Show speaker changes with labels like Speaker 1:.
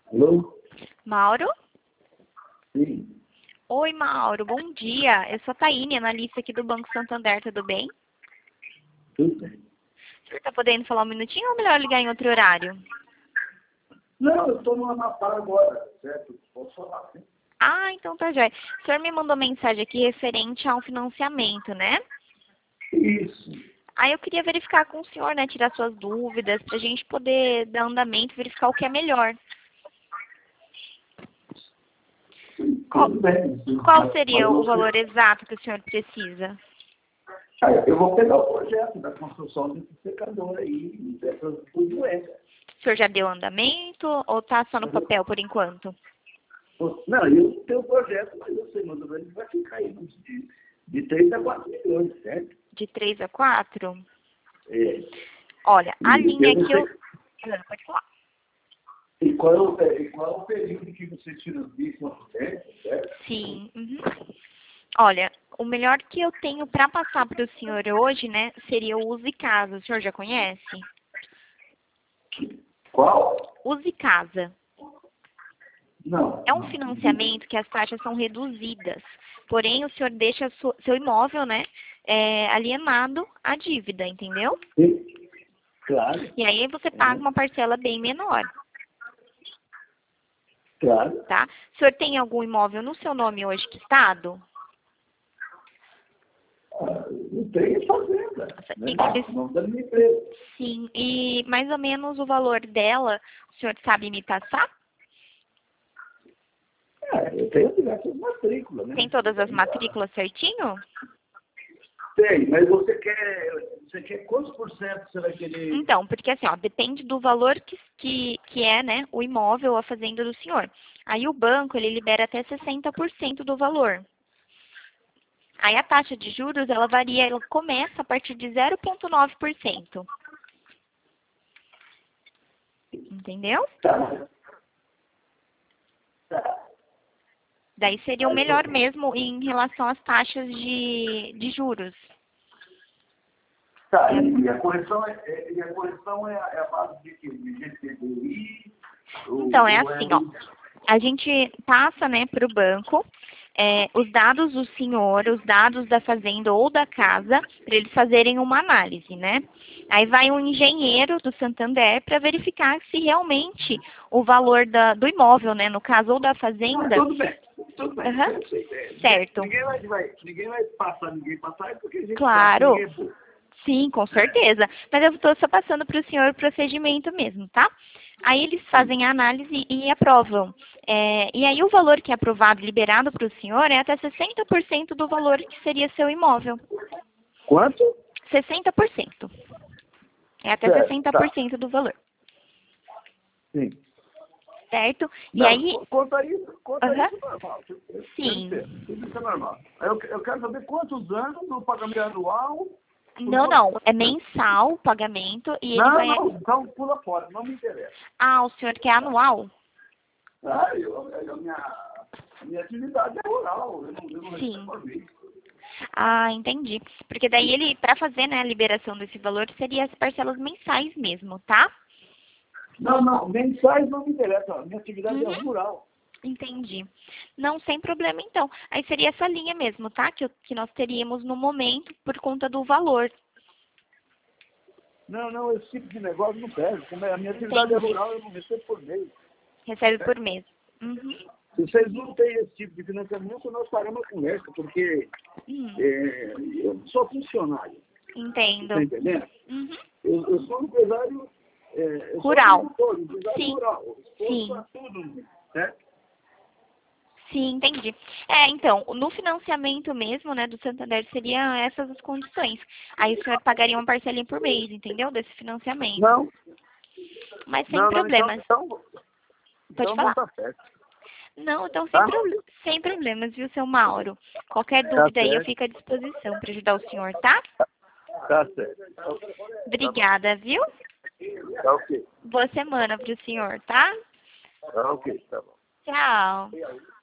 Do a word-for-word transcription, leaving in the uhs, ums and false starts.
Speaker 1: Alô?
Speaker 2: Mauro?
Speaker 1: Sim.
Speaker 2: Oi, Mauro, bom dia. Eu sou a Taíne, analista aqui do Banco Santander, tudo bem?
Speaker 1: Tudo bem.
Speaker 2: O senhor está podendo falar um minutinho ou melhor ligar em outro horário?
Speaker 1: Não, eu estou no Amapá agora, certo? Posso falar, sim.
Speaker 2: Ah, então tá jóia. O senhor me mandou mensagem aqui referente a um financiamento, né?
Speaker 1: Isso.
Speaker 2: Aí eu queria verificar com o senhor, né, tirar suas dúvidas, para a gente poder dar andamento, verificar o que é melhor. Qual,
Speaker 1: Tudo bem.
Speaker 2: qual seria
Speaker 1: Mas
Speaker 2: o
Speaker 1: você-
Speaker 2: valor exato que o senhor precisa?
Speaker 1: Ah, eu vou pegar o projeto da construção desse secador aí, dessas doenças.
Speaker 2: O senhor já deu andamento ou tá só no papel por enquanto?
Speaker 1: Não, eu tenho o projeto, mas eu sei, mais ou menos vai ficar aí de, de três a quatro milhões, certo?
Speaker 2: De três a quatro?
Speaker 1: É.
Speaker 2: Olha, a
Speaker 1: E
Speaker 2: linha
Speaker 1: eu não
Speaker 2: que eu...
Speaker 1: sei-
Speaker 2: Ah, pode falar.
Speaker 1: E qual é o, pe- e qual é o período que você tira os bichos no projeto, certo?
Speaker 2: Sim. Uhum. Olha, o melhor que eu tenho para passar para o senhor hoje, né, seria o Use Casa. O senhor já conhece?
Speaker 1: Qual?
Speaker 2: Use Casa.
Speaker 1: Não.
Speaker 2: É um
Speaker 1: não.
Speaker 2: financiamento que as taxas são reduzidas. Porém, o senhor deixa su- seu imóvel, né, é, alienado à dívida, entendeu?
Speaker 1: Sim, claro,
Speaker 2: E aí você paga uma parcela bem menor,
Speaker 1: claro.
Speaker 2: tá? O senhor tem algum imóvel no seu nome hoje quitado?
Speaker 1: Ah, não tem fazenda, né?
Speaker 2: E que
Speaker 1: O nome da minha empresa.
Speaker 2: Sim, e mais ou menos o valor dela, o senhor sabe me passar?
Speaker 1: É, eu tenho diversas matrículas, né?
Speaker 2: Tem todas as matrículas certinho?
Speaker 1: Tem, mas você quer, você quer quantos por cento você vai querer?
Speaker 2: Então, porque assim, ó, depende do valor que, que, que é, né, o imóvel, a fazenda do senhor. Aí o banco, ele libera até sessenta por cento do valor. Aí a taxa de juros, ela varia, ela começa a partir de zero vírgula nove por cento. Entendeu?
Speaker 1: Tá. Tá.
Speaker 2: Daí seria o melhor mesmo em relação às taxas de, de juros.
Speaker 1: Tá, e a correção é, é- e a correção é, a é a base de quê? De G C D I? ou-
Speaker 2: Então, é
Speaker 1: ou
Speaker 2: assim, ó. A gente passa, né, para o banco é, os dados do senhor, os dados da fazenda ou da casa, para eles fazerem uma análise, né? Aí vai um engenheiro do Santander para verificar se realmente o valor da, do imóvel, né, no caso, ou da
Speaker 1: Ah,
Speaker 2: fazenda.
Speaker 1: tudo bem, tudo bem.
Speaker 2: Aham.
Speaker 1: Eu sei, é,
Speaker 2: Certo.
Speaker 1: Ninguém vai, vai- ninguém vai passar ninguém passar, porque a gente
Speaker 2: Claro.
Speaker 1: sabe que ninguém é burro.
Speaker 2: Sim, com certeza. Mas eu estou só passando para o senhor o procedimento mesmo, tá? Aí eles fazem a análise e aprovam. É, e aí o valor que é aprovado, liberado para o senhor, é até sessenta por cento do valor que seria seu imóvel.
Speaker 1: Quanto?
Speaker 2: sessenta por cento. É até
Speaker 1: Certo,
Speaker 2: sessenta por
Speaker 1: tá.
Speaker 2: cento do valor,
Speaker 1: Sim.
Speaker 2: certo? E
Speaker 1: Não,
Speaker 2: aí...
Speaker 1: co- conta isso, conta
Speaker 2: Aham.
Speaker 1: isso normal. Eu- eu-
Speaker 2: Sim.
Speaker 1: eu entendo, Tudo isso é normal. Aí Eu, eu quero saber quantos anos no pagamento anual.
Speaker 2: Não, não. É mensal o pagamento e ele
Speaker 1: Não,
Speaker 2: vai...
Speaker 1: não, então pula fora, não me interessa.
Speaker 2: Ah, o senhor quer anual?
Speaker 1: Ah, eu, eu, minha, a minha atividade é rural, eu não, eu não
Speaker 2: Sim.
Speaker 1: recebo por mês.
Speaker 2: Ah, entendi. Porque daí ele, para fazer, né, a liberação desse valor, seria as parcelas mensais mesmo, tá?
Speaker 1: Não, não, mensais não me interessa, a minha atividade é
Speaker 2: Uhum.
Speaker 1: rural.
Speaker 2: Entendi. Não, sem problema então. Aí seria essa linha mesmo, tá? Que, eu- que nós teríamos no momento por conta do valor.
Speaker 1: Não, não, esse tipo de negócio não serve. Como é, a minha atividade
Speaker 2: Entendi.
Speaker 1: é rural, eu não recebo por mês.
Speaker 2: Recebe por mês. Uhum.
Speaker 1: Se vocês não têm esse tipo de financiamento, nós paramos a conversa, porque
Speaker 2: Hum,
Speaker 1: é, eu sou funcionário,
Speaker 2: entendo.
Speaker 1: tá entendendo?
Speaker 2: Uhum.
Speaker 1: Eu, eu sou um empresário, é, eu sou
Speaker 2: Rural.
Speaker 1: agricultor, um empresário
Speaker 2: Sim.
Speaker 1: rural. Eu
Speaker 2: Sim.
Speaker 1: estou tudo, né?
Speaker 2: Sim, entendi. É, então, no financiamento mesmo, né, do Santander, seriam essas as condições. Aí o senhor pagaria uma parcelinha por mês, entendeu? Desse financiamento.
Speaker 1: Não,
Speaker 2: Mas sem
Speaker 1: não, não, então,
Speaker 2: problemas.
Speaker 1: então,
Speaker 2: Pode
Speaker 1: então não
Speaker 2: falar.
Speaker 1: tá certo.
Speaker 2: Não, então sem,
Speaker 1: Tá?
Speaker 2: proble- sem problemas, viu, seu Mauro? Qualquer
Speaker 1: Tá
Speaker 2: dúvida aí eu
Speaker 1: certo,
Speaker 2: fico à disposição para ajudar o senhor, tá?
Speaker 1: tá certo.
Speaker 2: Obrigada, viu?
Speaker 1: Tá ok,
Speaker 2: Boa semana para o senhor, tá?
Speaker 1: tá ok, tá bom.
Speaker 2: Tchau.